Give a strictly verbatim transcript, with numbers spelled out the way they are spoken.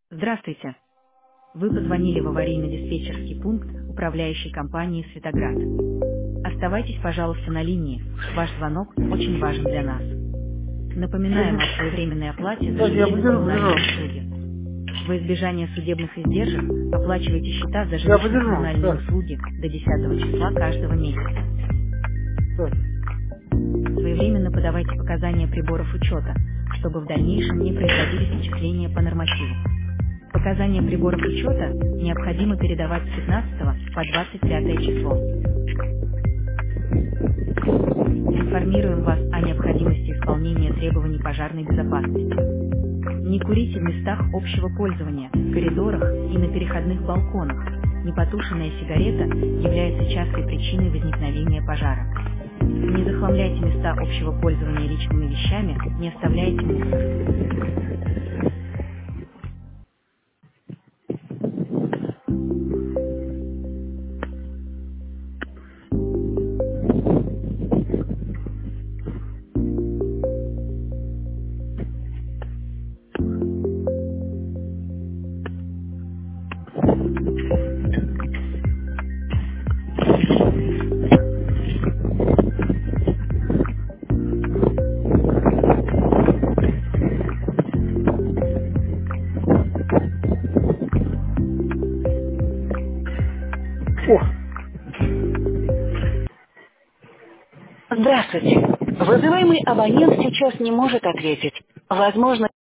Здравствуйте. Вы позвонили в аварийно-диспетчерский пункт управляющей компании «Светоград». Оставайтесь, пожалуйста, на линии. Ваш звонок очень важен для нас. Напоминаем о своевременной оплате за Так, я жилищные подержу, коммунальные подержу. услуги. Во избежание судебных издержек оплачивайте счета за Я подержу. жилищно-коммунальные Так, услуги до десятого числа каждого месяца. так. Своевременно подавайте показания приборов учета, чтобы в дальнейшем не производились начисления по нормативу. Показания приборов учета необходимо передавать с пятнадцатого по двадцать пятое число. Информируем вас о необходимости исполнения требований пожарной безопасности. Не курите в местах общего пользования, коридорах и на переходных балконах. Непотушенная сигарета является частой причиной возникновения пожара. Не захламляйте места общего пользования личными вещами, не оставляйте мусор. О, Здравствуйте. Вызываемый абонент сейчас не может ответить. Возможно,